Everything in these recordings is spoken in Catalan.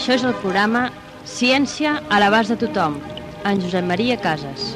Això és el programa Ciència a l'abast de tothom, en Josep Maria Casas.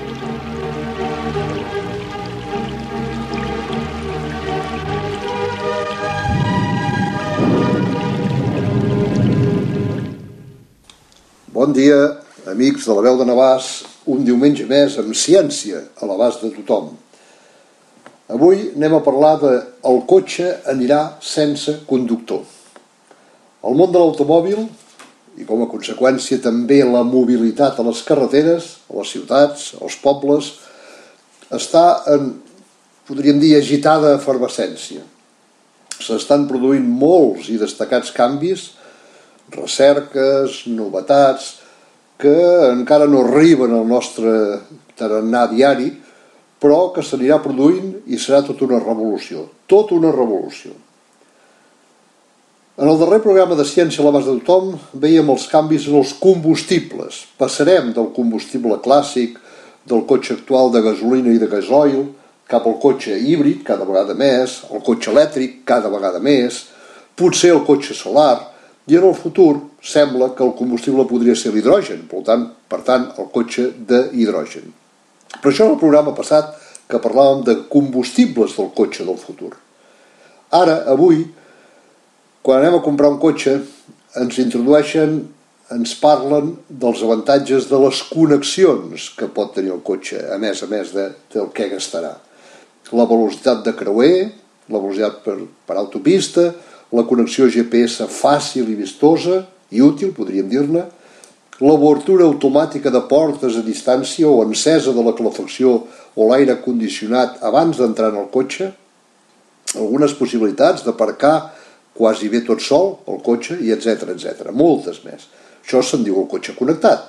Bon dia, amics de la Veu de Navàs, un diumenge més amb ciència a l'abast de tothom. Avui anem a parlar de el cotxe anirà sense conductor. El món de l'automòbil, i com a conseqüència també la mobilitat a les carreteres, a les ciutats, als pobles, està en, podríem dir, agitada efervescència. S'estan produint molts i destacats canvis, recerques, novetats, que encara no arriben al nostre tarannà diari, però que s'anirà produint i serà tota una revolució. Tota una revolució. En el darrer programa de Ciència a l'abast de tothom veiem els canvis en els combustibles. Passarem del combustible clàssic, del cotxe actual de gasolina i de gasoil, cap al cotxe híbrid, cada vegada més, al cotxe elèctric, cada vegada més, potser el cotxe solar, i en el futur sembla que el combustible podria ser l'hidrogen, per tant, el cotxe d'hidrogen. Per això en el programa passat que parlàvem de combustibles del cotxe del futur. Ara, avui, quan anem a comprar un cotxe, ens parlen dels avantatges de les connexions que pot tenir el cotxe, a més del que gastarà. La velocitat de creuer, la velocitat per autopista, la connexió GPS fàcil i vistosa i útil, podríem dir-ne, l'obertura automàtica de portes a distància o encesa de la calefacció o l'aire condicionat abans d'entrar en el cotxe, algunes possibilitats d'aparcar quasi bé tot sol, el cotxe, i etc. Moltes més. Això se'n diu el cotxe connectat.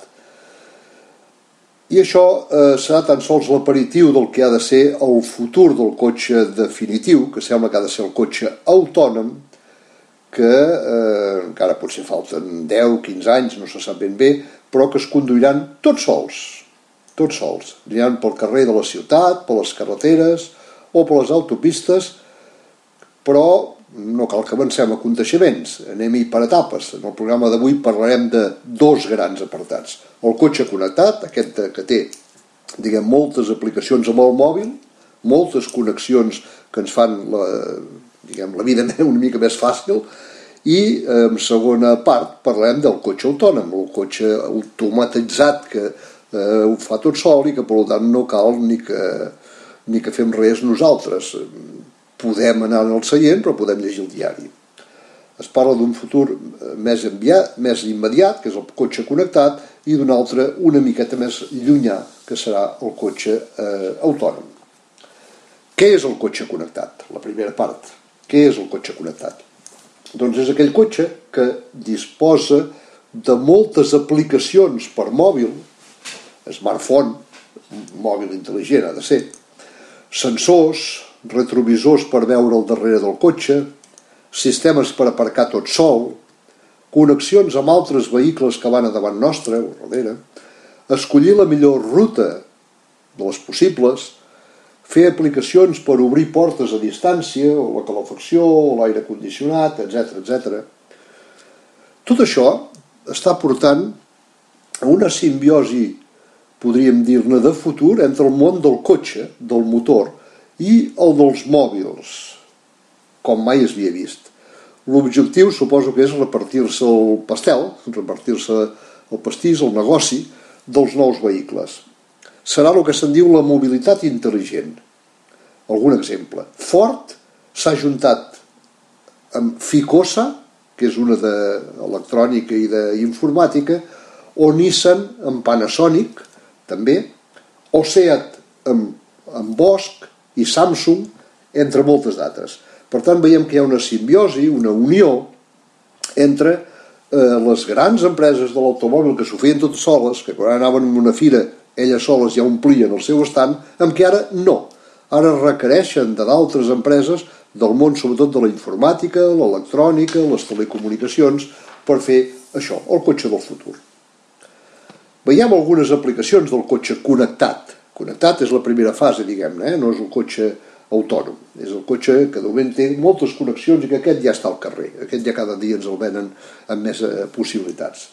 I això serà tan sols l'aperitiu del que ha de ser el futur del cotxe definitiu, que sembla que ha de ser el cotxe autònom, que encara potser falten 10-15 anys, no se sap ben bé, però que es conduiran tots sols. Aniran pel carrer de la ciutat, per les carreteres o per les autopistes, però no cal que avancem a coneixements, anem-hi per etapes. En el programa d'avui parlarem de dos grans apartats. El cotxe connectat, aquest que té, moltes aplicacions amb el mòbil, moltes connexions que ens fan la vida una mica més fàcil, i en segona part parlarem del cotxe autònom, el cotxe automatitzat que ho fa tot sol i que per tant no cal ni que fem res nosaltres. Podem anar al seient, però podem llegir el diari. Es parla d'un futur més immediat, que és el cotxe connectat, i d'un altre una miqueta més llunyà, que serà el cotxe autònom. Què és el cotxe connectat? La primera part. Què és el cotxe connectat? Doncs és aquell cotxe que disposa de moltes aplicacions per mòbil, smartphone, mòbil intel·ligent ha de ser, sensors, retrovisors per veure al darrere del cotxe, sistemes per aparcar tot sol, connexions amb altres vehicles que van a davant nostre o darrere, escollir la millor ruta de les possibles, fer aplicacions per obrir portes a distància, o la calefacció, o l'aire condicionat, etc. Tot això està portant a una simbiosi, podríem dir-ne, de futur entre el món del cotxe, del motor, i el dels mòbils, com mai es havia vist. L'objectiu suposo que és repartir-se el pastel, repartir-se el pastís, el negoci dels nous vehicles. Serà el que se'n diu la mobilitat intel·ligent. Algun exemple. Ford s'ha juntat amb Ficosa, que és una d'electrònica i d'informàtica, o Nissan amb Panasonic, també, o Seat amb Bosch, i Samsung, entre moltes d'altres. Per tant, veiem que hi ha una simbiosi, una unió entre les grans empreses de l'automòbil que s'ho feien totes soles, que quan anaven a una fira elles soles ja omplien el seu estand, amb què ara no. Ara requereixen d'altres empreses del món, sobretot de la informàtica, l'electrònica, les telecomunicacions, per fer això, el cotxe del futur. Veiem algunes aplicacions del cotxe connectat. Connectat és la primera fase, diguem-ne, no és un cotxe autònom. És el cotxe que de moment té moltes connexions i que aquest ja està al carrer. Aquest ja cada dia ens el venen amb més possibilitats.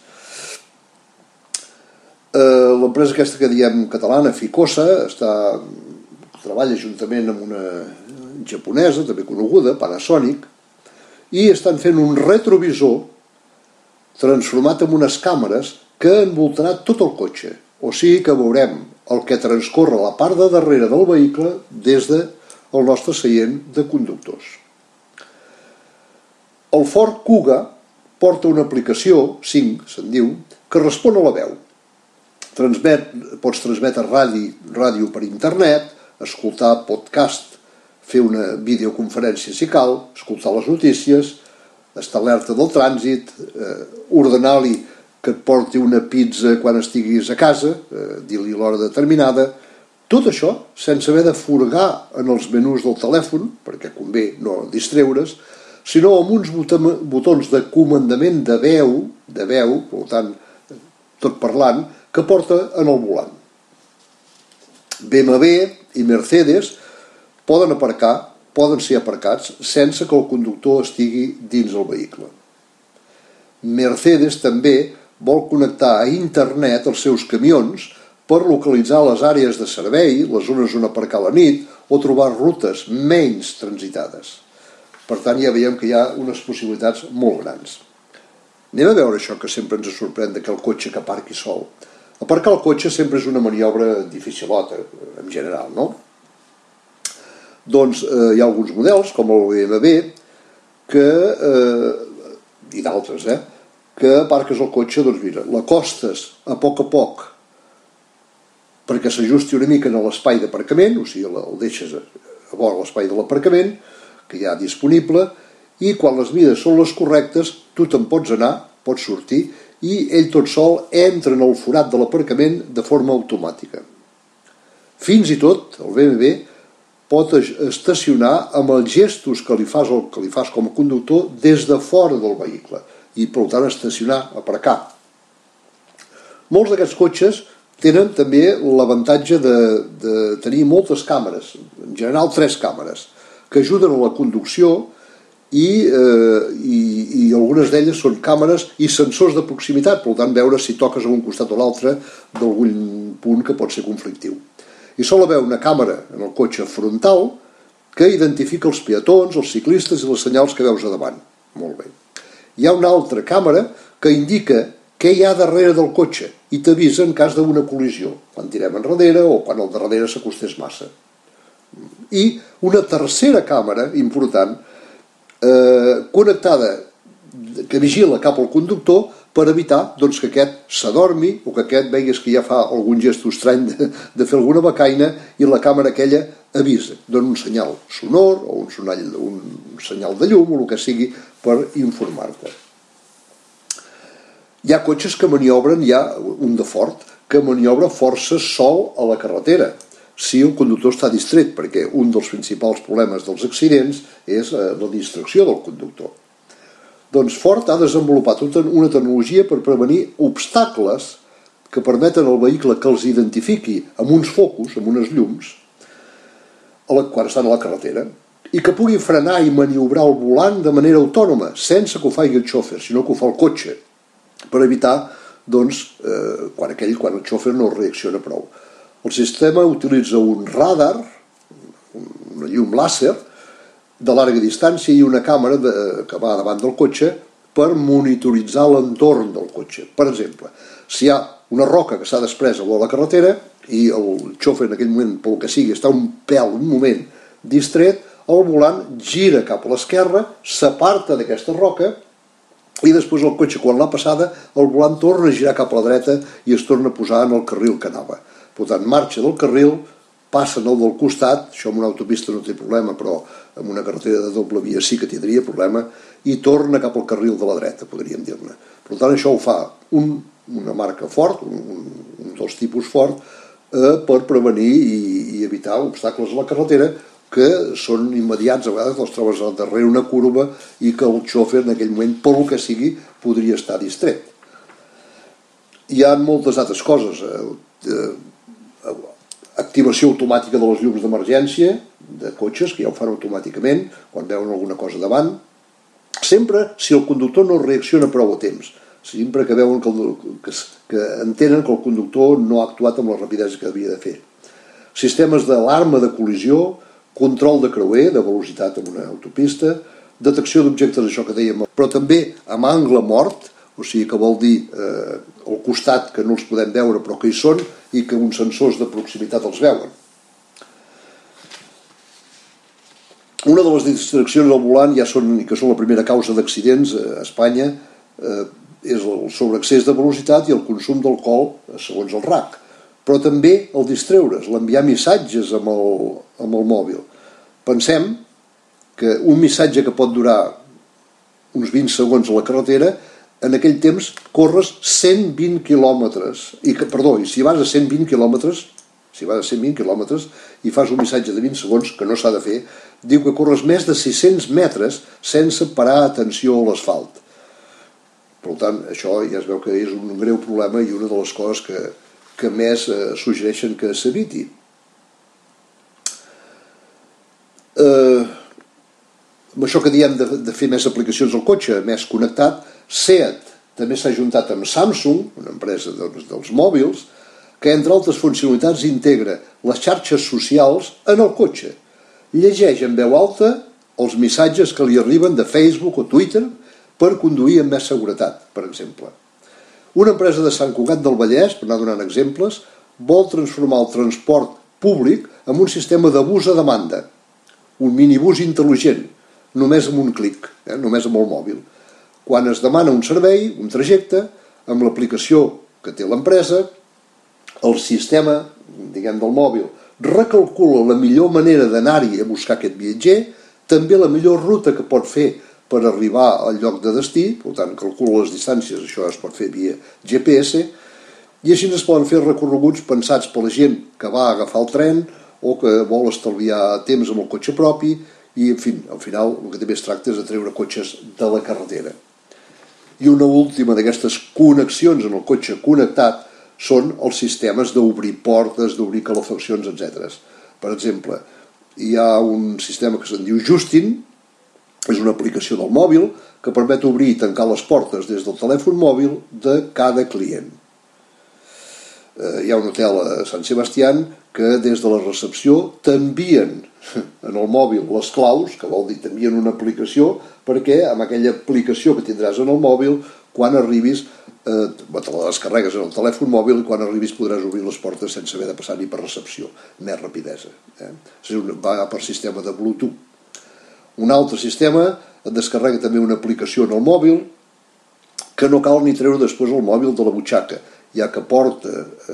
L'empresa aquesta que diem catalana, Ficosa, treballa juntament amb una japonesa, també coneguda, Panasonic, i estan fent un retrovisor transformat en unes càmeres que envoltarà tot el cotxe. O sigui que veurem el que transcorre a la part de darrere del vehicle des del nostre seient de conductors. El Ford Kuga porta una aplicació, Sync se'n diu, que respon a la veu. Pots transmetre ràdio per internet, escoltar podcast, fer una videoconferència si cal, escoltar les notícies, estar alerta del trànsit, ordenar-li que et porti una pizza quan estiguis a casa, dir-li l'hora determinada. Tot això sense haver de furgar en els menús del telèfon, perquè convé no distreure's, sinó amb uns botons de comandament de veu, per tant, tot parlant, que porta en el volant. BMW i Mercedes poden ser aparcats sense que el conductor estigui dins el vehicle. Mercedes també vol connectar a internet els seus camions per localitzar les àrees de servei, les zones on aparcar a la nit o trobar rutes menys transitades. Per tant, ja veiem que hi ha unes possibilitats molt grans. Anem a veure això que sempre ens sorprèn que el cotxe que aparqui sol. Aparcar el cotxe sempre és una maniobra dificilota, en general, no? Doncs hi ha alguns models, com el BMW, i d'altres, que aparques el cotxe, doncs mira, l'acostes a poc perquè s'ajusti una mica en l'espai d'aparcament, o sigui, el deixes a vora l'espai de l'aparcament, que hi ha disponible, i quan les mides són les correctes, tu te'n pots anar, pots sortir, i ell tot sol entra en el forat de l'aparcament de forma automàtica. Fins i tot, el BMW pot estacionar amb els gestos que li fas com a conductor des de fora del vehicle i, per tant, estacionar, aparcar. Molts d'aquests cotxes tenen també l'avantatge de tenir moltes càmeres, en general 3 càmeres, que ajuden a la conducció i algunes d'elles són càmeres i sensors de proximitat, per tant, veure si toques a un costat o l'altre d'algun punt que pot ser conflictiu. I sol haver una càmera en el cotxe frontal que identifica els peatons, els ciclistes i les senyals que veus a davant. Molt bé. Hi ha una altra càmera que indica què hi ha darrere del cotxe i t'avisa en cas d'una col·lisió, quan tirem enrere o quan el darrere s'acostés massa. I una tercera càmera important connectada que vigila cap al conductor per evitar que aquest s'adormi o que aquest veigues que ja fa algun gest estrany de fer alguna becaina i la càmera aquella avisa, dona un senyal sonor o un senyal de llum o el que sigui per informar-te. Hi ha cotxes que maniobren, hi ha un de Ford que maniobra força sol a la carretera si el conductor està distret, perquè un dels principals problemes dels accidents és la distracció del conductor. Doncs Ford ha desenvolupat una tecnologia per prevenir obstacles que permeten al vehicle que els identifiqui amb uns focus, amb unes llums, quan estan a la carretera, i que pugui frenar i maniobrar el volant de manera autònoma, sense que ho faci el xòfer, sinó que ho fa el cotxe, per evitar quan el xòfer no reacciona prou. El sistema utilitza un radar, una llum làser, de llarga distància i una càmera que va davant del cotxe per monitoritzar l'entorn del cotxe. Per exemple, si hi ha una roca que s'ha desprès a la carretera i el xòfer en aquell moment, pel que sigui, està un moment distret, el volant gira cap a l'esquerra, s'aparta d'aquesta roca i després el cotxe, quan l'ha passada, el volant torna a girar cap a la dreta i es torna a posar en el carril que anava. Per tant, marxa del carril, passa el del costat, això en una autopista no té problema, però en una carretera de doble via sí que tindria problema, i torna cap al carril de la dreta, podríem dir-ne. Per tant, això ho fa una marca Ford, un dels tipus Ford, per prevenir i evitar obstacles a la carretera que són immediats, a vegades els trobes darrere una curva i que el xòfer en aquell moment, pel que sigui, podria estar distret. Hi ha moltes altres coses, activació automàtica de les llums d'emergència, de cotxes que ja ho fan automàticament quan veuen alguna cosa davant, sempre si el conductor no reacciona prou a temps, sempre que veuen que entenen que el conductor no ha actuat amb la rapidesa que havia de fer. Sistemes d'alarma de col·lisió, control de creuer, de velocitat en una autopista, detecció d'objectes, això que dèiem, però també amb angle mort, o sigui que vol dir al costat que no els podem veure però que hi són i que uns sensors de proximitat els veuen. Una de les distraccions al volant que són la primera causa d'accidents a Espanya és el sobreexcés de velocitat i el consum d'alcohol segons el RAC, però també el distreure's, l'enviar missatges amb el mòbil. Pensem que un missatge que pot durar uns 20 segons a la carretera, en aquell temps corres 120 quilòmetres. I si vas a 120 quilòmetres, i fas un missatge de 20 segons, que no s'ha de fer, diu que corres més de 600 metres sense parar atenció a l'asfalt. Per tant, això ja es veu que és un greu problema i una de les coses que més suggereixen que s'eviti. Amb això que diem de fer més aplicacions al cotxe, més connectat, SEAT també s'ha ajuntat amb Samsung, una empresa dels mòbils, que entre altres funcionalitats integra les xarxes socials en el cotxe. Llegeix en veu alta els missatges que li arriben de Facebook o Twitter per conduir amb més seguretat, per exemple. Una empresa de Sant Cugat del Vallès, per anar donant exemples, vol transformar el transport públic en un sistema de bus a demanda, un minibús intel·ligent, només amb un clic, només amb el mòbil. Quan es demana un servei, un trajecte, amb l'aplicació que té l'empresa, el sistema, del mòbil, recalcula la millor manera d'anar-hi a buscar aquest viatger, també la millor ruta que pot fer per arribar al lloc de destí, per tant, calcula les distàncies, això es pot fer via GPS, i així es poden fer recorreguts pensats per la gent que va agafar el tren o que vol estalviar temps amb el cotxe propi, i, en fi, al final el que també es tracta és de treure cotxes de la carretera. I una última d'aquestes connexions en el cotxe connectat són els sistemes d'obrir portes, d'obrir calefaccions, etc. Per exemple, hi ha un sistema que se'n diu Justin, és una aplicació del mòbil que permet obrir i tancar les portes des del telèfon mòbil de cada client. Hi ha un hotel a Sant Sebastián que des de la recepció t'envien en el mòbil les claus, que vol dir t'envien una aplicació, perquè amb aquella aplicació que tindràs en el mòbil, quan arribis, te la descarregues en el telèfon mòbil i quan arribis podràs obrir les portes sense haver de passar ni per recepció, més rapidesa. Va per sistema de Bluetooth. Un altre sistema et descarrega també una aplicació en el mòbil que no cal ni treure després el mòbil de la butxaca, ja que porta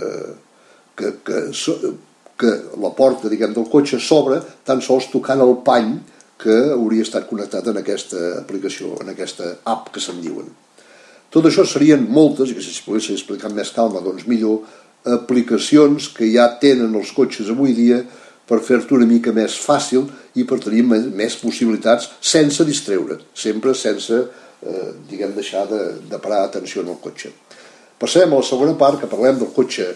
que la porta del cotxe s'obre tan sols tocant el pany que hauria estat connectat en aquesta aplicació, en aquesta app que se'n diuen. Tot això serien moltes, i que si es pogués explicar amb més calma, doncs millor, aplicacions que ja tenen els cotxes avui dia per fer-te una mica més fàcil i per tenir més possibilitats sense distreure't, sempre sense deixar de parar atenció en el cotxe. Passarem a la segona part, que parlem del cotxe,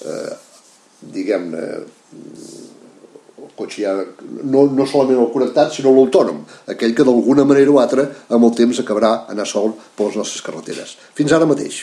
el cotxe ja no solament el connectat, sinó l'autònom, aquell que d'alguna manera o altra amb el temps acabarà anar sol per les nostres carreteres. Fins ara mateix.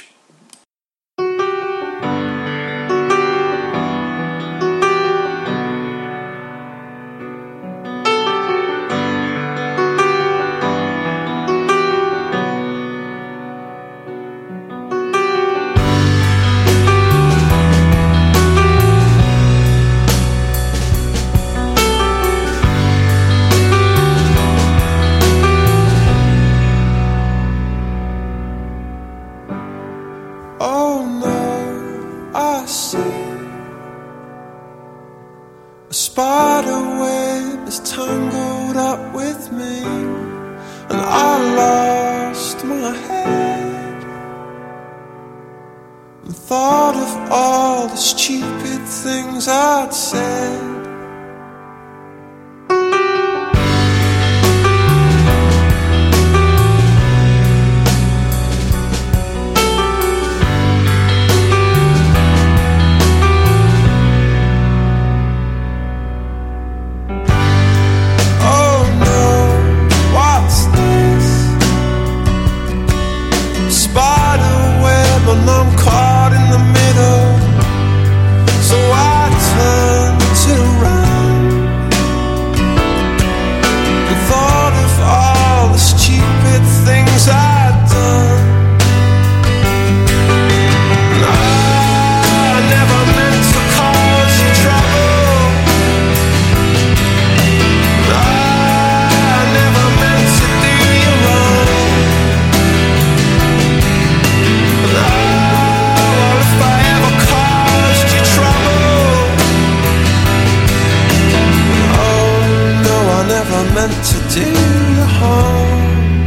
never meant to do you harm.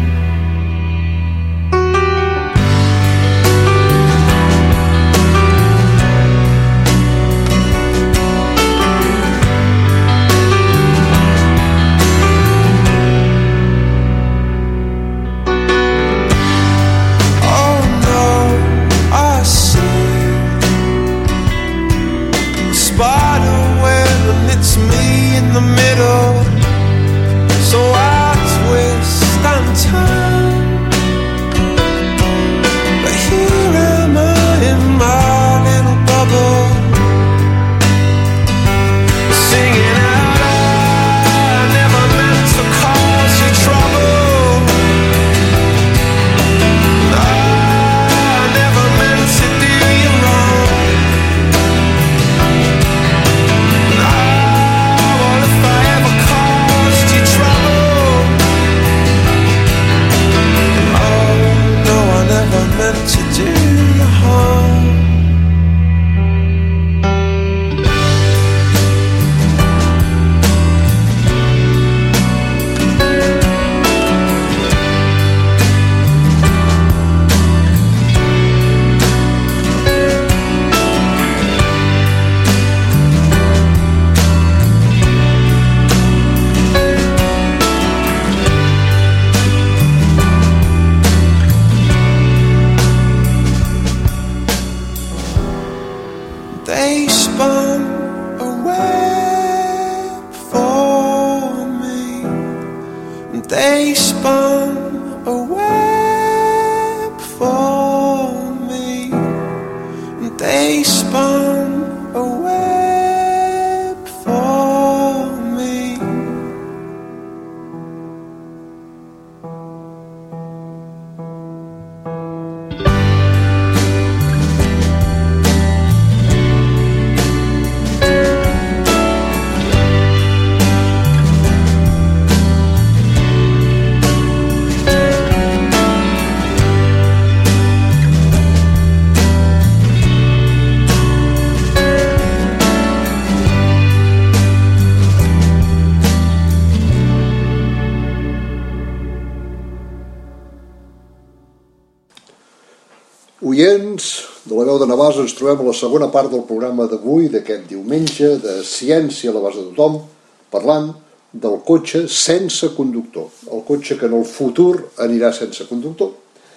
Oients de la veu de Navàs, ens trobem a la segona part del programa d'avui, d'aquest diumenge, de Ciència a l'abast de tothom, parlant del cotxe sense conductor. El cotxe que en el futur anirà sense conductor.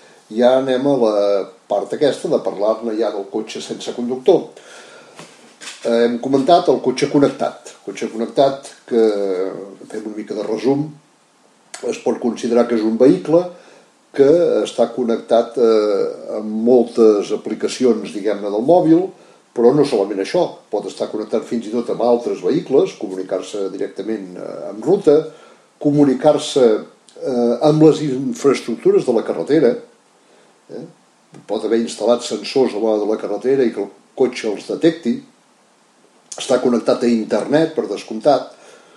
Ja anem a la part aquesta de parlar-ne ja del cotxe sense conductor. Hem comentat el cotxe connectat. Cotxe connectat que, fem una mica de resum, es pot considerar que és un vehicle que està connectat amb moltes aplicacions, diguem-ne, del mòbil, però no solament això, pot estar connectat fins i tot amb altres vehicles, comunicar-se directament en ruta, comunicar-se amb les infraestructures de la carretera, pot haver instal·lat sensors a la carretera i que el cotxe els detecti, està connectat a internet, per descomptat,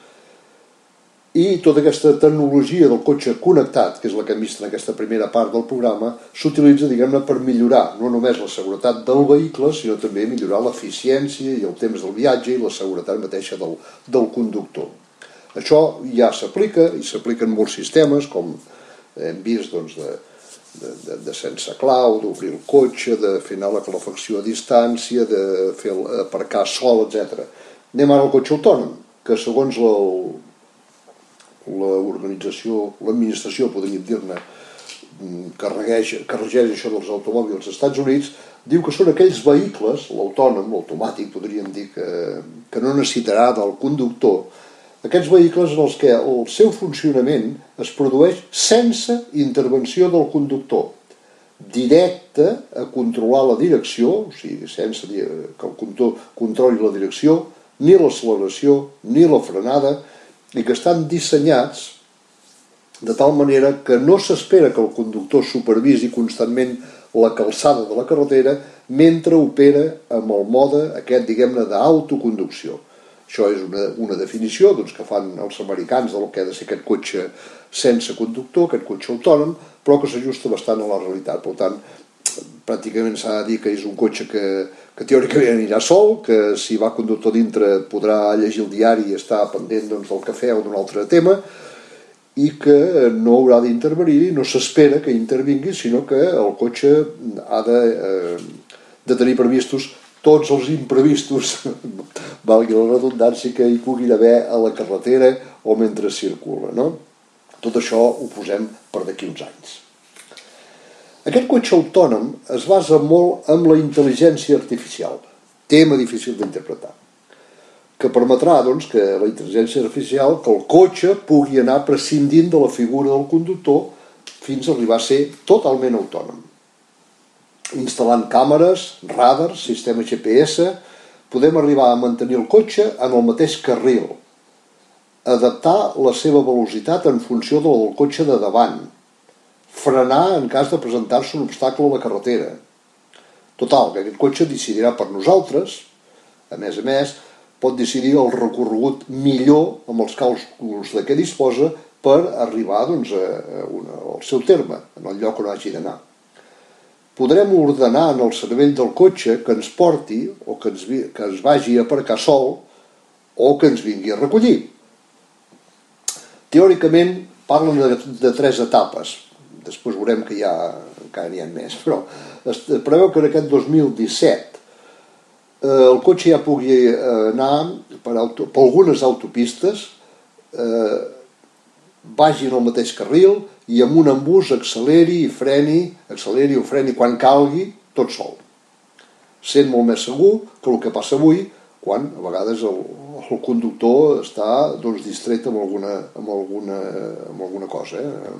i tota aquesta tecnologia del cotxe connectat, que és la que hem vist en aquesta primera part del programa, s'utilitza, diguem-ne, per millorar no només la seguretat del vehicle, sinó també millorar l'eficiència i el temps del viatge i la seguretat mateixa del conductor. Això ja s'aplica, i s'aplica en molts sistemes, com hem vist, doncs, de sense clau, d'obrir el cotxe, de fer anar la calefacció a distància, de fer aparcar sol, etc. Anem ara al cotxe autònom, que segons l'organització, l'administració, podríem dir-ne, que regeix això dels automòbils als Estats Units, diu que són aquells vehicles, l'autònom, l'automàtic, podríem dir, que no necessitarà del conductor, aquests vehicles en els que el seu funcionament es produeix sense intervenció del conductor, directe a controlar la direcció, o sigui, sense que el conductor controli la direcció, ni l'acceleració, ni la frenada, i que estan dissenyats de tal manera que no s'espera que el conductor supervisi constantment la calçada de la carretera mentre opera amb el mode aquest, diguem-ne, d'autoconducció. Això és una definició que fan els americans del que ha de ser aquest cotxe sense conductor, aquest cotxe autònom, però que s'ajusta bastant a la realitat. Per tant, pràcticament s'ha de dir que és un cotxe que teòricament anirà sol, que si va conductor dintre podrà llegir el diari i estar pendent del cafè o d'un altre tema, i que no haurà d'intervenir, no s'espera que intervingui, sinó que el cotxe ha de tenir previstos tots els imprevistos, valgui la redundància, que hi puguin haver a la carretera o mentre circula, no? Tot això ho posem per d'aquí uns anys. Aquest cotxe autònom es basa molt en la intel·ligència artificial, tema difícil d'interpretar, que permetrà doncs, que la intel·ligència artificial, que el cotxe pugui anar prescindint de la figura del conductor fins a arribar a ser totalment autònom. Instal·lant càmeres, radars, sistema GPS, podem arribar a mantenir el cotxe en el mateix carril, adaptar la seva velocitat en funció del cotxe de davant, frenar en cas de presentar-se un obstacle a la carretera. Total, que aquest cotxe decidirà per nosaltres, a més, pot decidir el recorregut millor amb els càlculs de què disposa per arribar doncs, al seu terme, en el lloc on hagi d'anar. Podrem ordenar en el cervell del cotxe que ens porti o que ens vagi a aparcar sol o que ens vingui a recollir. Teòricament parlen de 3 etapes, després veurem que encara n'hi ha més, però es preveu que en aquest 2017 el cotxe ja pugui anar per algunes autopistes, vagi en el mateix carril i amb un embús acceleri o freni quan calgui, tot sol. Sent molt més segur que el que passa avui, quan a vegades el conductor està distret amb alguna cosa,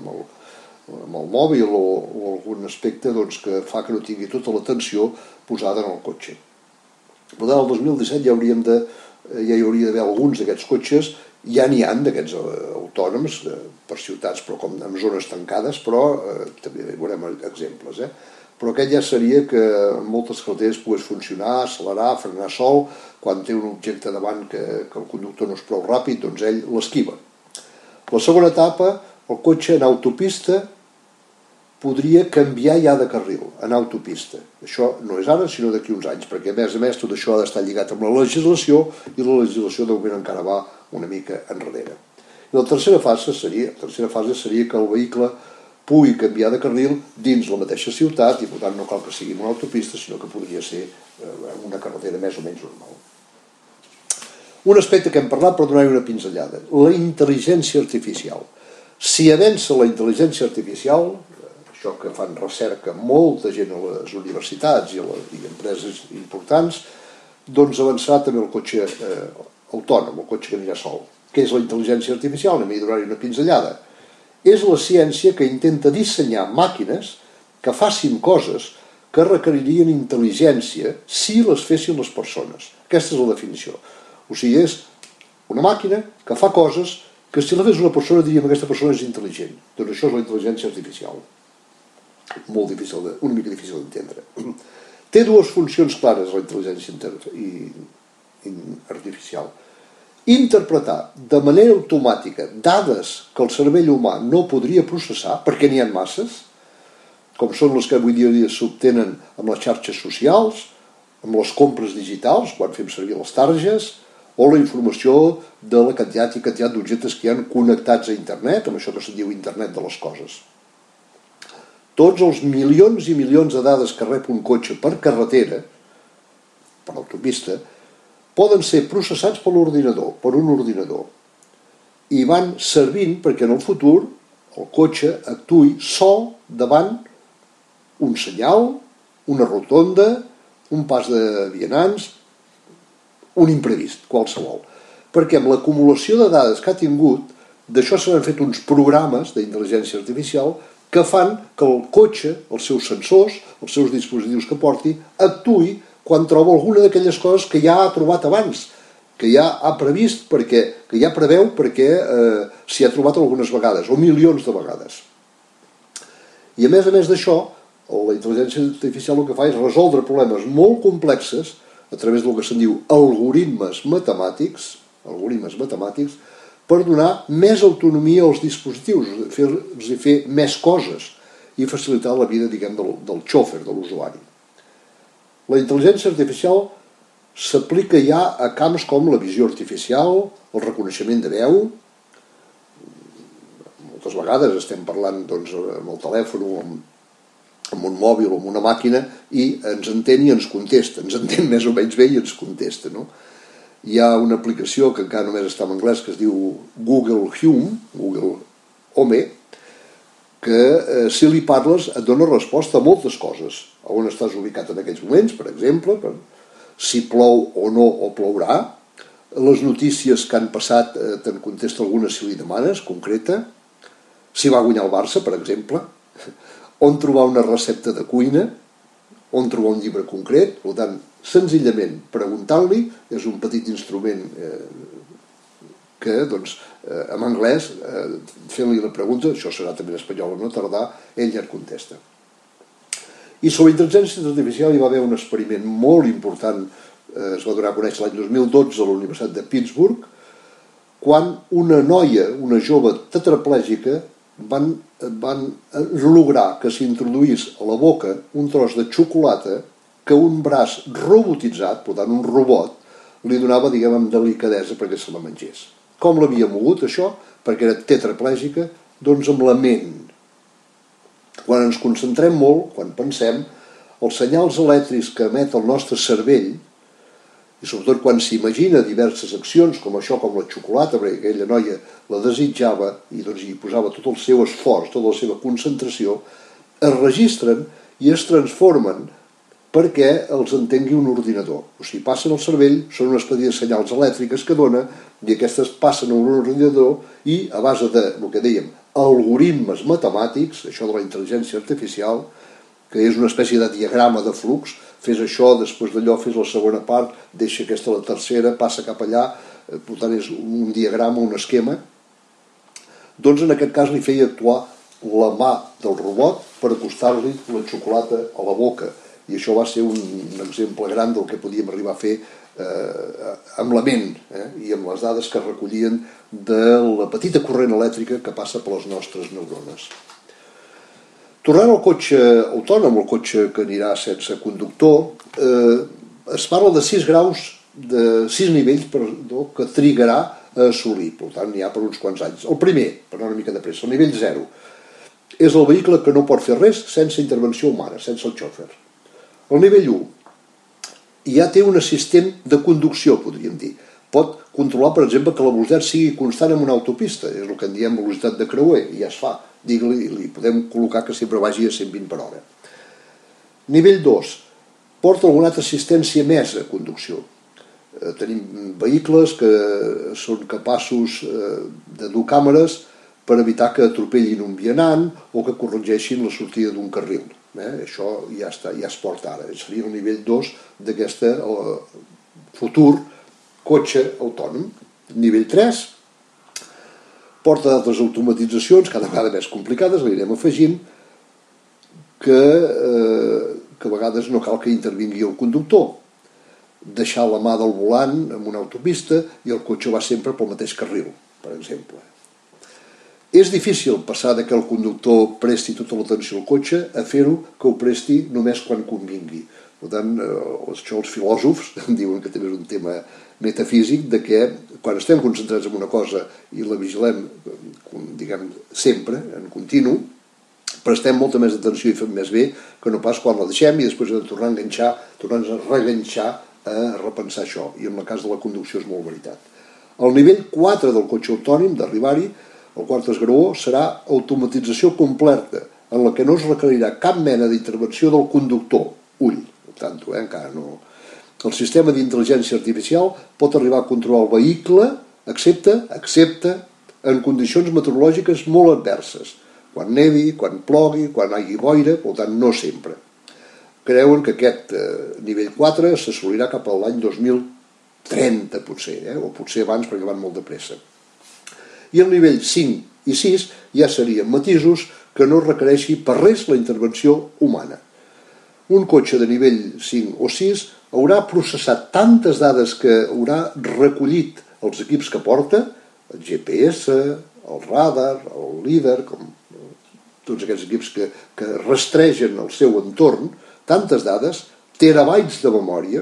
amb el mòbil o algun aspecte que fa que no tingui tota l'atenció posada en el cotxe. Per tant, el 2017 ja hi hauria d'haver alguns d'aquests cotxes, ja n'hi ha d'aquests autònoms per ciutats, però com en zones tancades, però també veurem exemples. Però aquest ja seria que en moltes carreteres pogués funcionar, accelerar, frenar sol, quan té un objecte davant que el conductor no és prou ràpid, doncs ell l'esquiva. La segona etapa, el cotxe en autopista podria canviar ja de carril, en autopista. Això no és ara, sinó d'aquí uns anys, perquè a més tot això ha d'estar lligat amb la legislació i la legislació de moment encara va una mica enrere. I la tercera fase seria que el vehicle pugui canviar de carril dins la mateixa ciutat i per tant no cal que sigui una autopista, sinó que podria ser una carretera més o menys normal. Un aspecte que hem parlat per donar-hi una pinzellada, la intel·ligència artificial. Si avança la intel·ligència artificial, això que fan recerca molta gent a les universitats i empreses importants, doncs avançarà també el cotxe autònom, el cotxe que anirà sol. Què és la intel·ligència artificial? Anem a donar-hi una pinzellada. És la ciència que intenta dissenyar màquines que facin coses que requeririen intel·ligència si les fessin les persones. Aquesta és la definició. O sigui, és una màquina que fa coses que si la fes una persona diríem que aquesta persona és intel·ligent. Doncs això és la intel·ligència artificial. Molt difícil, una mica difícil d'entendre. Té 2 funcions clares la intel·ligència artificial. Interpretar de manera automàtica dades que el cervell humà no podria processar, perquè n'hi ha masses, com són les que avui dia s'obtenen amb les xarxes socials, amb les compres digitals, quan fem servir les targes, o la informació de la quantitat d'objectes que hi ha connectats a internet, amb això que se'n diu internet de les coses. Tots els milions i milions de dades que rep un cotxe per carretera, per autopista, poden ser processats per un ordinador, i van servint perquè en el futur el cotxe actuï sol davant un senyal, una rotonda, un pas de vianants, un imprevist, qualsevol. Perquè amb l'acumulació de dades que ha tingut, d'això s'han fet uns programes d'intel·ligència artificial que fan que el cotxe, els seus sensors, els seus dispositius que porti, actuï quan troba alguna d'aquelles coses que ja ha trobat abans, que ja ha previst, que ja preveu perquè s'hi ha trobat algunes vegades, o milions de vegades. I a més d'això, la intel·ligència artificial el que fa és resoldre problemes molt complexes a través del que se'n diu algoritmes matemàtics, per donar més autonomia als dispositius, fer més coses, i facilitar la vida, diguem, del xòfer, de l'usuari. La intel·ligència artificial s'aplica ja a camps com la visió artificial, el reconeixement de veu. Moltes vegades estem parlant doncs, amb el telèfon o amb un mòbil o amb una màquina i ens entén i ens contesta, ens entén més o menys bé i ens contesta, no? Hi ha una aplicació que encara només està en anglès que es diu Google Home, que si li parles et dona resposta a moltes coses. A on estàs ubicat en aquells moments, per exemple, si plou o no o plourà, les notícies que han passat te'n contesta alguna si li demanes, concreta, si va guanyar el Barça, per exemple, on trobar una recepta de cuina, on trobar un llibre concret. Per tant, senzillament preguntant-li és un petit instrument que, doncs, en anglès, fent-li la pregunta, això serà també en espanyol o no tardar, ell ja et contesta. I sobre intel·ligència artificial hi va haver un experiment molt important, es va donar a conèixer l'any 2012 a la Universitat de Pittsburgh, quan una noia, una jove tetraplègica, van lograr que s'introduís a la boca un tros de xocolata que un braç robotitzat, per tant un robot, li donava, diguem, amb delicadesa perquè se la mengés. Com l'havia mogut això? Perquè era tetraplègica, doncs amb la ment. Quan ens concentrem molt, quan pensem, els senyals elèctrics que emet el nostre cervell, i sobretot quan s'imagina diverses accions com això, com la xocolata, perquè aquella noia la desitjava i doncs hi posava tot el seu esforç, tota la seva concentració, es registren i es transformen perquè els entengui un ordinador. O sigui, passen al cervell, són unes petites senyals elèctriques que dona i aquestes passen a un ordinador i a base de, el que dèiem, algoritmes matemàtics, això de la intel·ligència artificial, que és una espècie de diagrama de flux, fes això, després d'allò fes la segona part, deixa aquesta la tercera, passa cap allà, per tant és un diagrama, un esquema, doncs en aquest cas li feia actuar la mà del robot per acostar-li la xocolata a la boca. I això va ser un exemple gran del que podíem arribar a fer amb la ment i amb les dades que recollien de la petita corrent elèctrica que passa per les nostres neurones. Tornant al cotxe autònom, el cotxe que anirà sense conductor, es parla de 6 graus, de 6 nivells que trigarà a assolir, per tant n'hi ha per uns quants anys. El primer, per anar una mica de pressa, el nivell 0, és el vehicle que no pot fer res sense intervenció humana, sense el xòfer. El nivell 1 ja té un assistent de conducció, podríem dir. Pot controlar, per exemple, que la velocitat sigui constant en una autopista, és el que en diem velocitat de creuer, i ja es fa. Li podem col·locar que sempre vagi a 120 per hora. Nivell 2. Porta alguna altra assistència més a conducció. Tenim vehicles que són capaços de dur càmeres per evitar que atropellin un vianant o que corregeixin la sortida d'un carril. Això ja està, ja es porta ara. Seria el nivell 2 d'aquest futur cotxe autònom. Nivell 3 porta d'altres automatitzacions, cada vegada més complicades, l'anirem afegint, que a vegades no cal que intervingui el conductor. Deixar la mà del volant en una autopista i el cotxe va sempre pel mateix carril, per exemple. És difícil passar que el conductor presti tota l'atenció al cotxe a fer-ho que ho presti només quan convingui. Per tant, els filòsofs diuen que també és un tema metafísic de que quan estem concentrats en una cosa i la vigilem, diguem, sempre, en continu, prestem molta més atenció i fem més bé que no pas quan la deixem i després hem de tornar a reganxar a repensar això. I en el cas de la conducció és molt veritat. El nivell 4 del cotxe autònom, d'arribar-hi, el quart esgraó, serà automatització completa, en la que no es requerirà cap mena d'intervenció del conductor, ull, tanto, encara no. El sistema d'intel·ligència artificial pot arribar a controlar el vehicle, excepte en condicions meteorològiques molt adverses, quan nevi, quan plogui, quan hi hagi boira, per tant, no sempre. Creuen que aquest nivell 4 s'assolirà cap a l'any 2030, potser, o potser abans perquè van molt de pressa. I el nivell 5 i 6 ja serien matisos que no requereixi per res la intervenció humana. Un cotxe de nivell 5 o 6 haurà processat tantes dades que haurà recollit els equips que porta, el GPS, el radar, el LIDAR, tots aquests equips que rastregen el seu entorn, tantes dades, terabytes de memòria.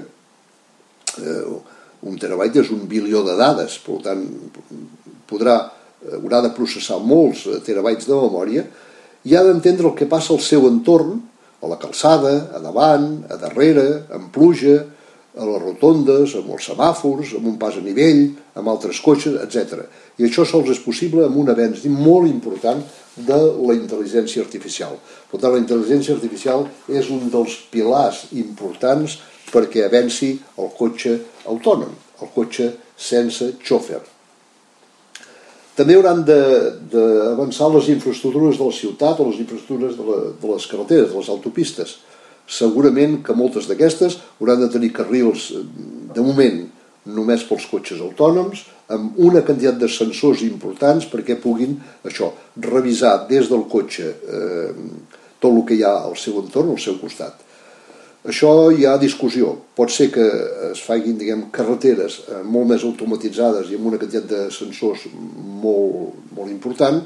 Un terabyte és 1 bilió de dades, per tant haurà de processar molts terabytes de memòria i ha d'entendre el que passa al seu entorn, a la calçada, a davant, a darrere, en pluja, a les rotondes, amb els semàfors, amb un pas a nivell, amb altres cotxes, etc. I això sols és possible amb un avenç molt important de la intel·ligència artificial. Per tant, la intel·ligència artificial és un dels pilars importants perquè avanci el cotxe autònom, el cotxe sense xòfer. També hauran d'avançar les infraestructures de la ciutat o les infraestructures de les carreteres, de les autopistes. Segurament que moltes d'aquestes hauran de tenir carrils, de moment, només pels cotxes autònoms, amb una quantitat de sensors importants perquè puguin revisar des del cotxe tot el que hi ha al seu entorn, al seu costat. Això hi ha discussió. Pot ser que es facin, carreteres molt més automatitzades i amb una quantitat de sensors molt important,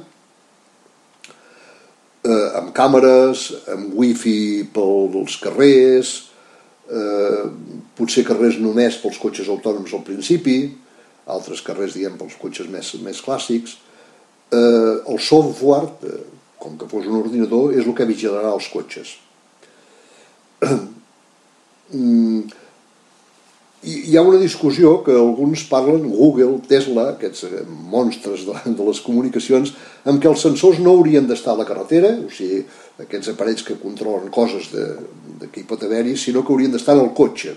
amb càmeres, amb wifi pels carrers, potser carrers només pels cotxes autònoms al principi, altres carrers, pels cotxes més clàssics. El software, com que fos un ordinador, és el que vigilarà els cotxes. Hi ha una discussió que alguns parlen, Google, Tesla, aquests monstres de les comunicacions, en què els sensors no haurien d'estar a la carretera, o sigui, aquests aparells que controlen coses que hi pot haver-hi, sinó que haurien d'estar en el cotxe.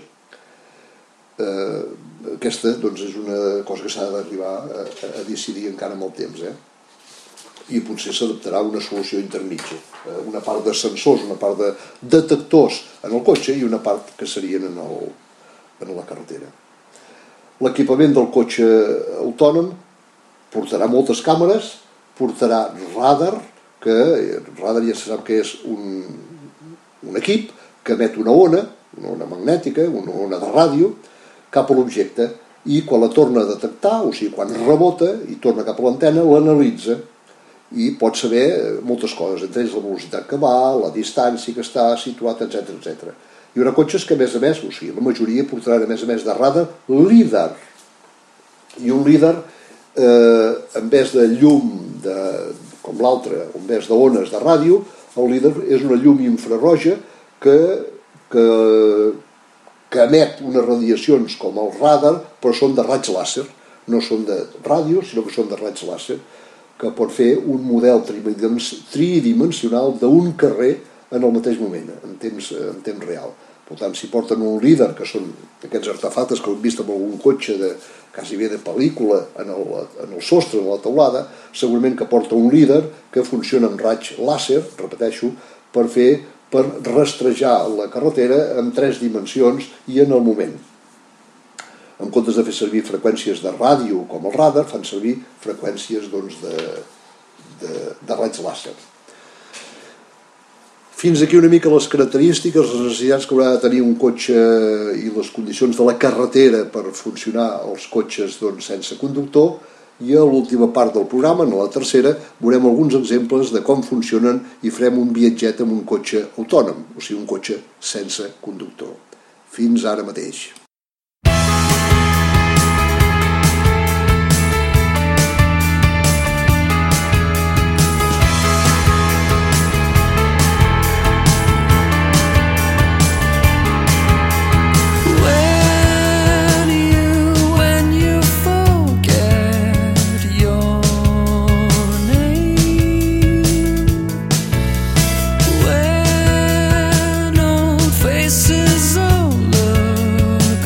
Aquesta és una cosa que s'ha d'arribar a decidir encara amb el temps, i potser s'adaptarà una solució intermitja, una part de sensors, una part de detectors en el cotxe i una part que serien en la carretera. L'equipament del cotxe autònom portarà moltes càmeres, portarà radar, que radar ja se sap que és un equip que emet una ona magnètica, una ona de ràdio, cap a l'objecte, i quan la torna a detectar, o sigui, quan rebota i torna cap a l'antena, l'analitza i pot saber moltes coses, entre ells la velocitat que va, la distància que està situat, etc. Hi haurà cotxes que, a més, o sigui, la majoria portaran, a més de radar, LIDAR. I un LIDAR, en vez de llum com l'altre, en vez d'ones de ràdio, el LIDAR és una llum infraroja que emet unes radiacions com el radar, però són de raigs làser. No són de ràdio, sinó que són de raigs làser, que pot fer un model tridimensional d'un carrer en el mateix moment, en temps real. Per tant, si porten un LIDAR, que són aquests artefactes que hem vist amb algun cotxe quasi bé de pel·lícula en el sostre, en la teulada, segurament que porta un LIDAR que funciona amb raig làser, repeteixo, per rastrejar la carretera en 3 dimensions i en el moment. En comptes de fer servir freqüències de ràdio com el radar, fan servir freqüències de raigs làser. Fins aquí una mica les característiques, les necessitats que haurà de tenir un cotxe i les condicions de la carretera per funcionar els cotxes sense conductor, i a l'última part del programa, en la tercera, veurem alguns exemples de com funcionen i farem un viatget amb un cotxe autònom, o sigui, un cotxe sense conductor. Fins ara mateix. Faces all look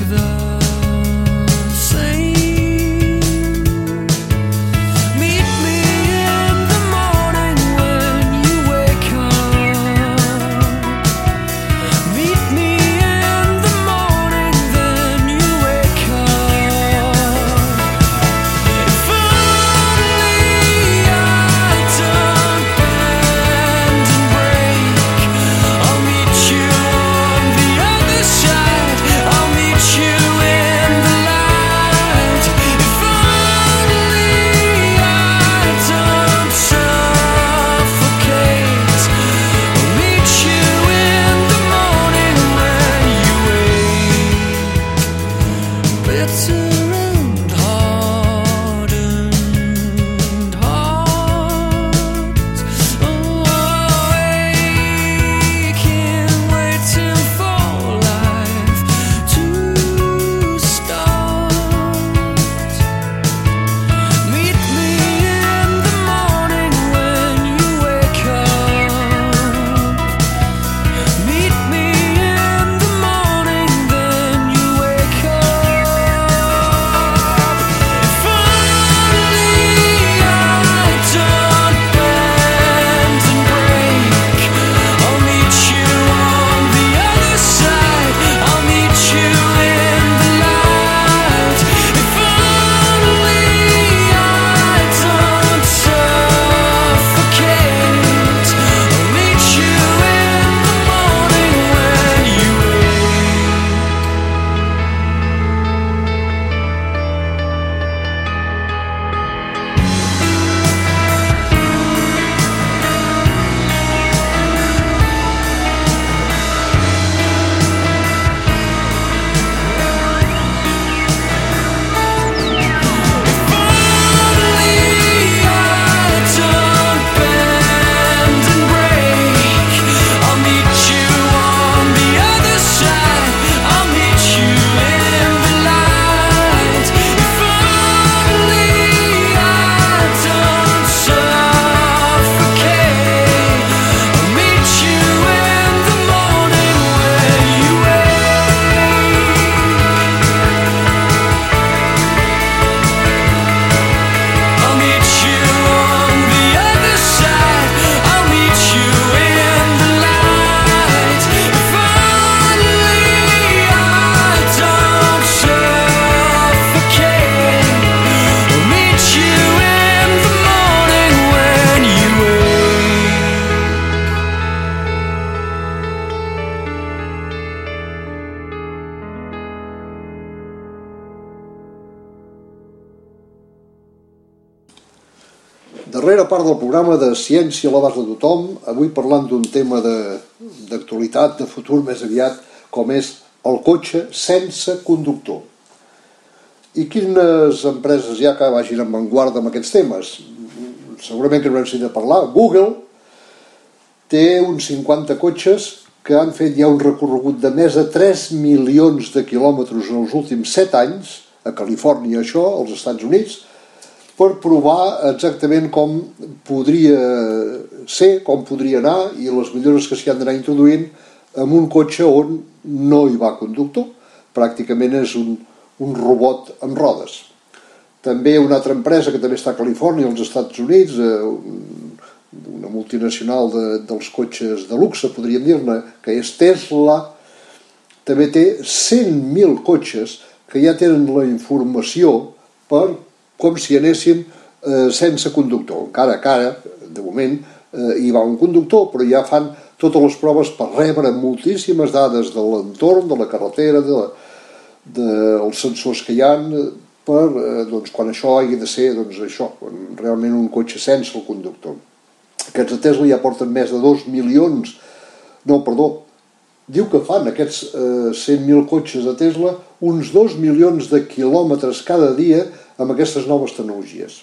Darrera part del programa de Ciència a l'abast de tothom, avui parlant d'un tema d'actualitat, de futur més aviat, com és el cotxe sense conductor. I quines empreses hi ha que vagin en avantguarda amb aquests temes? Segurament que no hem sentit a parlar. Google té uns 50 cotxes que han fet ja un recorregut de més de 3 milions de quilòmetres en els últims 7 anys, a Califòrnia, això, als Estats Units, per provar exactament com podria ser, com podria anar, i les millores que s'hi han d'anar introduint amb un cotxe on no hi va conductor. Pràcticament és un robot amb rodes. També una altra empresa que també està a Califòrnia, als Estats Units, una multinacional dels cotxes de luxe, podríem dir-ne, que és Tesla, també té 100.000 cotxes que ja tenen la informació per com si anessin sense conductor. Encara que ara, de moment, hi va un conductor, però ja fan totes les proves per rebre moltíssimes dades de l'entorn, de la carretera, dels sensors que hi ha, per quan això hagi de ser realment un cotxe sense el conductor. Aquests de Tesla ja porten més de 2 milions, diu que fan aquests 100.000 cotxes de Tesla uns 2 milions de quilòmetres cada dia amb aquestes noves tecnologies.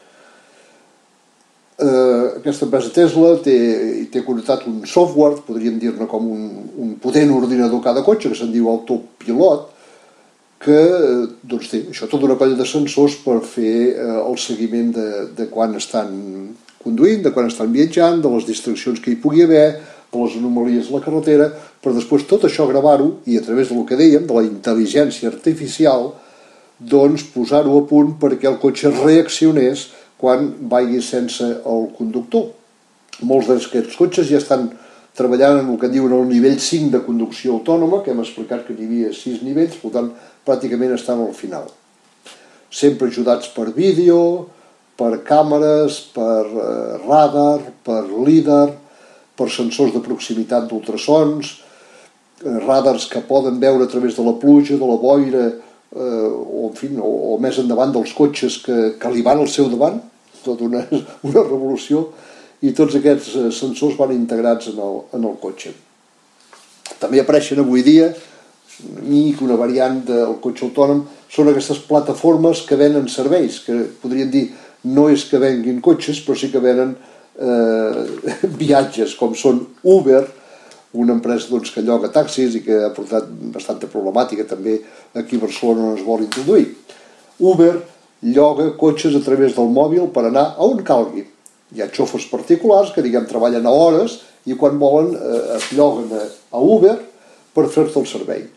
Aquesta empresa Tesla té connectat un software, podríem dir-ne com un potent ordinador cada cotxe, que se'n diu autopilot, que té això, tota una colla de sensors per fer el seguiment de quan estan conduint, de quan estan viatjant, de les distraccions que hi pugui haver, de les anomalies a la carretera, per després tot això gravar-ho i a través del que dèiem, de la intel·ligència artificial, posar-ho a punt perquè el cotxe reaccionés quan vagi sense el conductor. Molts d'aquests cotxes ja estan treballant en el que diuen el nivell 5 de conducció autònoma, que hem explicat que n'hi havia 6 nivells, per tant, pràcticament estan al final. Sempre ajudats per vídeo, per càmeres, per radar, per LIDAR, per sensors de proximitat d'ultrasons, radars que poden veure a través de la pluja, de la boira, o més endavant dels cotxes que li van al seu davant, tota una revolució, i tots aquests sensors van integrats en el cotxe. També apareixen avui dia, una variant del cotxe autònom, són aquestes plataformes que venen serveis, que podríem dir no és que venguin cotxes, però sí que venen viatges, com són Uber, una empresa que lloga taxis i que ha portat bastanta problemàtica també aquí a Barcelona on es vol introduir. Uber lloga cotxes a través del mòbil per anar a on calgui. Hi ha xofers particulars que treballen a hores i quan volen es lloguen a Uber per fer-te el servei.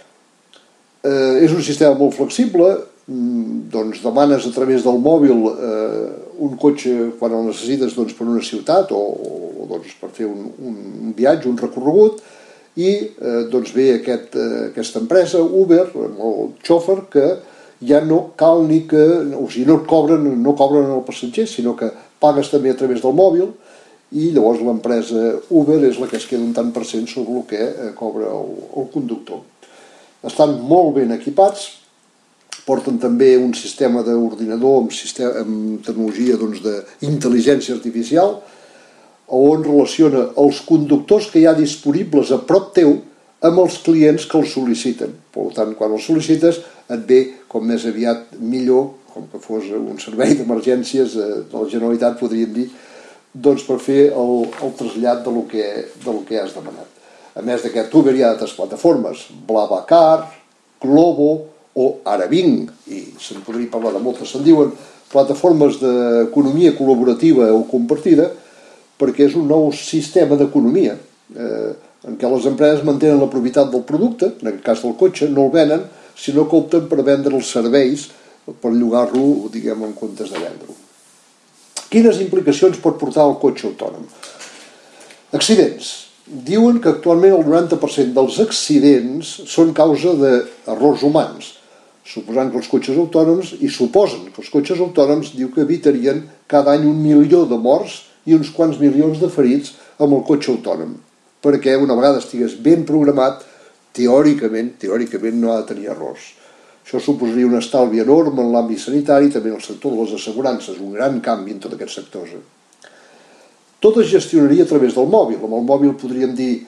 És un sistema molt flexible, demanes a través del mòbil un cotxe quan el necessites per una ciutat o per fer un viatge, un recorregut, i ve aquesta empresa, Uber, amb el xòfer, que ja no cal ni que... O sigui, no cobren el passatger, sinó que pagues també a través del mòbil, i llavors l'empresa Uber és la que es queda un tant per cent sobre el que cobra el conductor. Estan molt ben equipats, porten també un sistema d'ordinador amb tecnologia d'intel·ligència artificial, on relaciona els conductors que hi ha disponibles a prop teu amb els clients que els sol·liciten. Per tant, quan els sol·licites et ve com més aviat millor, com que fos un servei d'emergències de la Generalitat, podríem dir, per fer el trasllat del que has demanat. A més d'aquest Uber hi ha altres plataformes, BlaBlaCar, Glovo o Araving, i se'n podria parlar de moltes, se'n diuen plataformes d'economia col·laborativa o compartida, perquè és un nou sistema d'economia en què les empreses mantenen la propietat del producte, en aquest cas del cotxe, no el venen, sinó que opten per vendre els serveis, per llogar-lo, en comptes de vendre-ho. Quines implicacions pot portar el cotxe autònom? Accidents. Diuen que actualment el 90% dels accidents són causa d'errors humans, suposant que els cotxes autònoms, i suposen que els cotxes autònoms diu que evitarien cada any 1 milió de morts i uns quants milions de ferits amb el cotxe autònom, perquè una vegada estigués ben programat, teòricament no ha de tenir errors. Això suposaria un estalvi enorme en l'àmbit sanitari i també en el sector de les assegurances, un gran canvi en tots aquests sectors. Tot es gestionaria a través del mòbil. Amb el mòbil podríem dir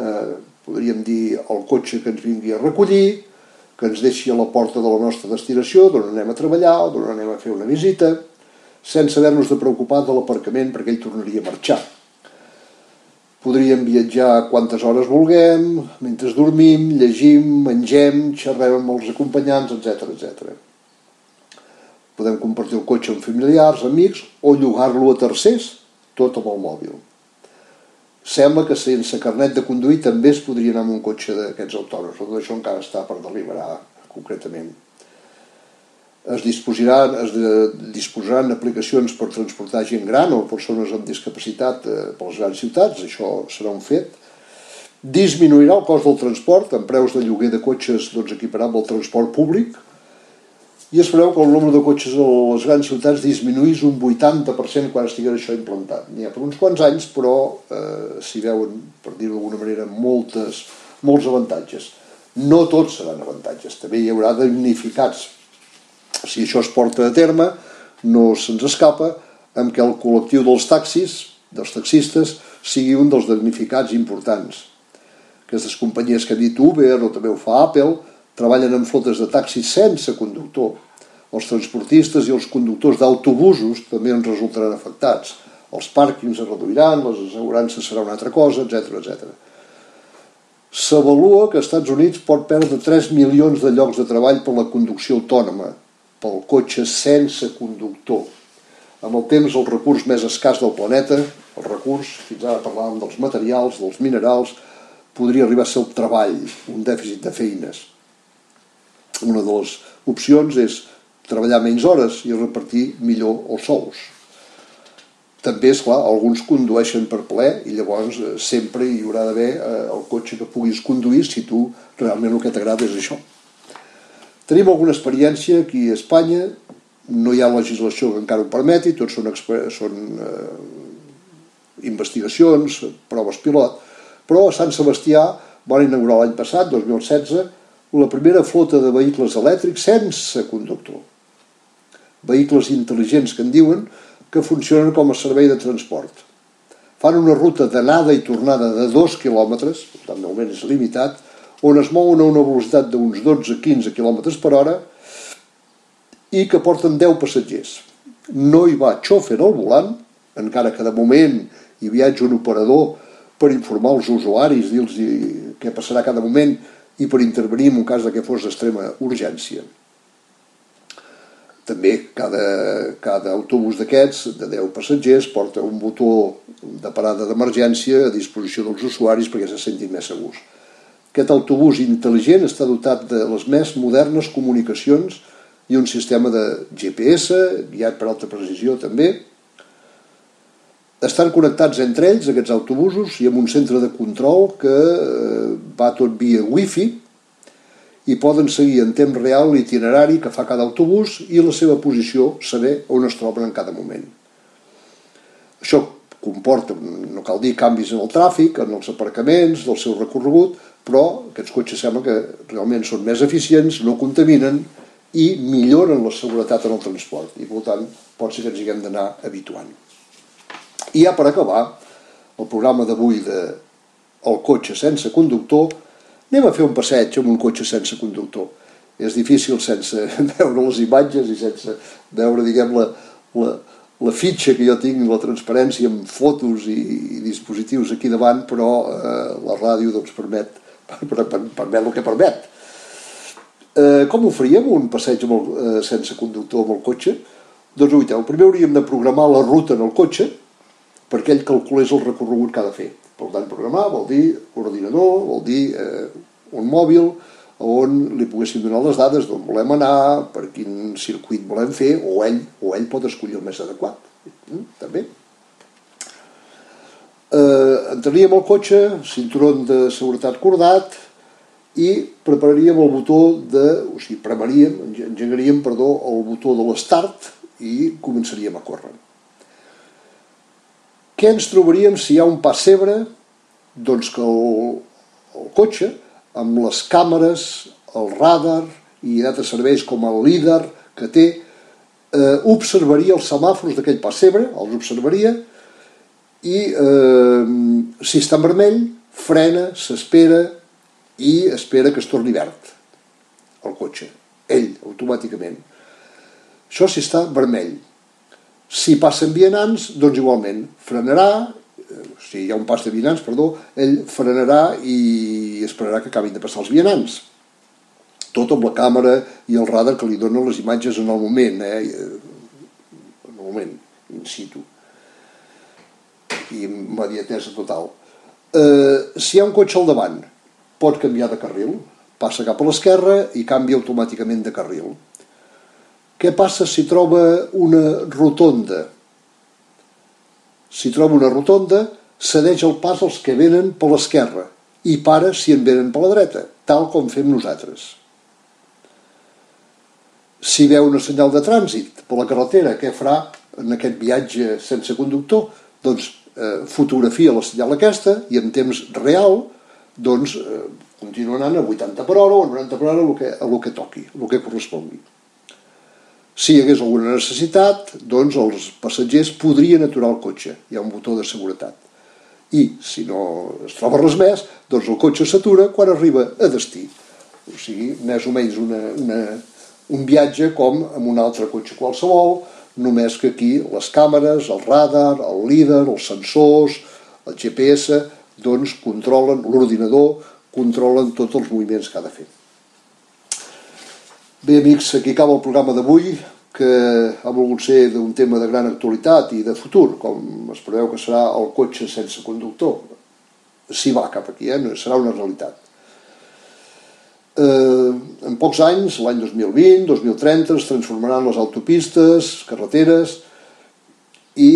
al cotxe que ens vingui a recollir, que ens deixi a la porta de la nostra destinació, d'on anem a treballar o d'on anem a fer una visita, sense haver-nos de preocupar de l'aparcament perquè ell tornaria a marxar. Podríem viatjar quantes hores vulguem, mentre dormim, llegim, mengem, xerrem amb els acompanyants, etc. Podem compartir el cotxe amb familiars, amics o llogar-lo a tercers, tot amb el mòbil. Sembla que sense carnet de conduir també es podria anar amb un cotxe d'aquests autònoms, tot això encara està per deliberar concretament. Es disposaran aplicacions per transportar gent gran o persones amb discapacitat per les grans ciutats, això serà un fet. Disminuirà el cost del transport, amb preus de lloguer de cotxes equiparat amb el transport públic, i es preveu que el nombre de cotxes a les grans ciutats disminuís un 80% quan estigui això implantat. N'hi ha per uns quants anys, però s'hi veuen, per dir-ho d'alguna manera, molts avantatges. No tots seran avantatges, també hi haurà damnificats. Si això es porta a terme, no se'ns escapa amb què el col·lectiu dels taxistes, sigui un dels damnificats importants. Aquestes companyies que hem dit, Uber o també ho fa Apple, treballen en flotes de taxis sense conductor. Els transportistes i els conductors d'autobusos també en resultaran afectats. Els pàrquings es reduiran, les assegurances serà una altra cosa, etc. S'avalua que als Estats Units pot perdre 3 milions de llocs de treball per la conducció autònoma, pel cotxe sense conductor. Amb el temps, el recurs més escàs del planeta, fins ara parlàvem dels materials, dels minerals, podria arribar a ser el treball, un dèficit de feines. Una de les opcions és treballar menys hores i repartir millor els sous. També, esclar, alguns condueixen per plaer i llavors sempre hi haurà d'haver el cotxe que puguis conduir si tu realment el que t'agrada és això. Tenim alguna experiència aquí a Espanya, no hi ha legislació que encara ho permeti, tots són investigacions, proves pilot, però a Sant Sebastià van inaugurar l'any passat, 2016, la primera flota de vehicles elèctrics sense conductor. Vehicles intel·ligents que en diuen, que funcionen com a servei de transport. Fan una ruta d'anada i tornada de 2 quilòmetres, per tant, de moment és limitat, on es mouen a una velocitat d'uns 12-15 km per hora i que porten 10 passatgers. No hi va xòfer al volant, encara que de moment hi viatja un operador per informar els usuaris, dir-los què passarà cada moment i per intervenir en un cas que fos d'extrema urgència. També cada autobús d'aquests, de 10 passatgers, porta un botó de parada d'emergència a disposició dels usuaris perquè se sentin més segurs. Aquest autobús intel·ligent està dotat de les més modernes comunicacions i un sistema de GPS, guiat per alta precisió també. Estan connectats entre ells, aquests autobusos, i amb un centre de control que va tot via wifi i poden seguir en temps real l'itinerari que fa cada autobús i la seva posició, saber on es troben en cada moment. Això comporta, no cal dir, canvis en el tràfic, en els aparcaments, del seu recorregut, però aquests cotxes sembla que realment són més eficients, no contaminen i milloren la seguretat en el transport i per tant pot ser que ens hi haguem d'anar habituant. I ja per acabar el programa d'avui de el cotxe sense conductor, anem a fer un passeig amb un cotxe sense conductor. És difícil sense veure les imatges i sense veure, diguem, la fitxa que jo tinc, la transparència amb fotos i dispositius aquí davant, però la ràdio doncs permet el que permet. Com ho faríem, un passeig sense conductor amb el cotxe? Doncs ho primer hauríem de programar la ruta en el cotxe perquè ell calculés el recorregut que ha de fer. Per tant, programar vol dir ordinador, vol dir un mòbil on li poguéssim donar les dades d'on volem anar, per quin circuit volem fer, o ell pot escollir el més adequat. També. Entraríem al cotxe, cinturó de seguretat cordat i prepararíem el botó engegaríem el botó de l'start i començaríem a córrer. Què ens trobaríem si hi ha un pessebre? Doncs que el cotxe, amb les càmeres, el radar i d'altres serveis com el líder que té, observaria els semàfors d'aquell pessebre, els observaria, i si està en vermell, frena, s'espera i espera que es torni verd el cotxe, ell, automàticament. Això si està vermell. Si passen vianants, doncs igualment, frenarà, si hi ha un pas de vianants, ell frenarà i esperarà que acabin de passar els vianants. Tot amb la càmera i el radar que li donen les imatges en el moment, en el moment, in situ. I immediatesa total. Si hi ha un cotxe al davant, pot canviar de carril, passa cap a l'esquerra i canvia automàticament de carril. Què passa si troba una rotonda? Si troba una rotonda, cedeix el pas als que venen per l'esquerra i para si en venen per la dreta, tal com fem nosaltres. Si veu una senyal de trànsit per la carretera, què farà en aquest viatge sense conductor? Doncs fotografia la senyal aquesta i en temps real doncs continua anant a 80 per hora o a 90 per hora el que toqui, el que correspongui. Si hi hagués alguna necessitat, doncs els passatgers podrien aturar el cotxe. Hi ha un botó de seguretat. I si no es troba res més, doncs el cotxe s'atura quan arriba a destí. O sigui, més o menys un viatge com amb un altre cotxe qualsevol, només que aquí les càmeres, el radar, el líder, els sensors, el GPS, doncs controlen, l'ordinador, controlen tots els moviments que ha de fer. Bé, amics, aquí acaba el programa d'avui, que ha volgut ser d'un tema de gran actualitat i de futur, com es preveu que serà el cotxe sense conductor. Si va cap aquí, serà una realitat. En pocs anys, l'any 2020, 2030, es transformaran les autopistes, carreteres, i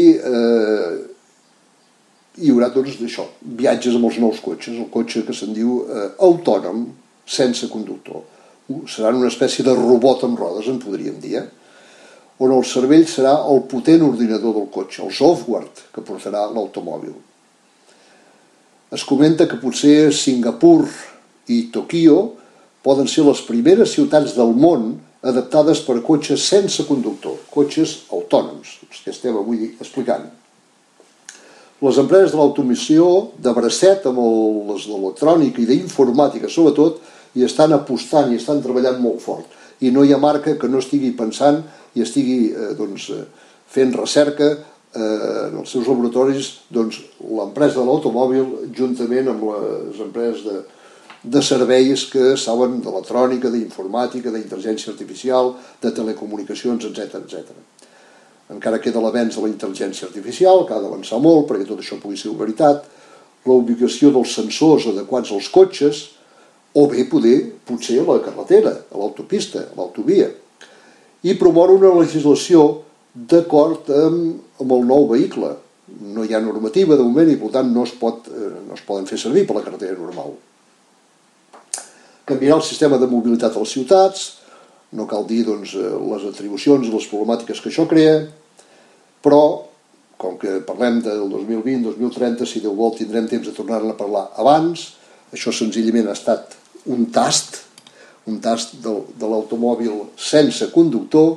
hi haurà doncs això, viatges amb els nous cotxes, el cotxe que se'n diu autònom, sense conductor. Seran una espècie de robot amb rodes, en podríem dir, on el cervell serà el potent ordinador del cotxe, el software que portarà l'automòbil. Es comenta que potser Singapur i Tòquio poden ser les primeres ciutats del món adaptades per a cotxes sense conductor, cotxes autònoms, els que estem avui explicant. Les empreses de l'automoció, de bracet amb les d'electrònica i d'informàtica sobretot, hi estan apostant i estan treballant molt fort. I no hi ha marca que no estigui pensant i estigui fent recerca en els seus laboratoris, l'empresa de l'automòbil juntament amb les empreses de serveis que saben d'electrònica, d'informàtica, d'intel·ligència artificial, de telecomunicacions, etc. Encara queda l'avenç de la intel·ligència artificial, que ha d'avançar molt perquè tot això pugui ser veritat, la ubicació dels sensors adequats als cotxes, o bé potser a la carretera, a l'autopista, a l'autovia, i promoure una legislació d'acord amb el nou vehicle. No hi ha normativa de moment i per tant no es poden fer servir per la carretera normal. Canviarà el sistema de mobilitat a les ciutats, no cal dir les atribucions i les problemàtiques que això crea, però com que parlem del 2020-2030, si Déu vol tindrem temps de tornar-ne a parlar abans. Això senzillament ha estat un tast de l'automòbil sense conductor,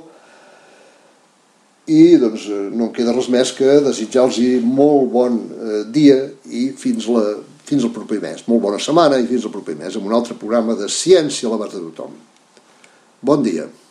i no em queda res més que desitjar-los molt bon dia i fins el proper mes. Molt bona setmana i fins al proper mes amb un altre programa de Ciència a l'abast de tothom. Bon dia.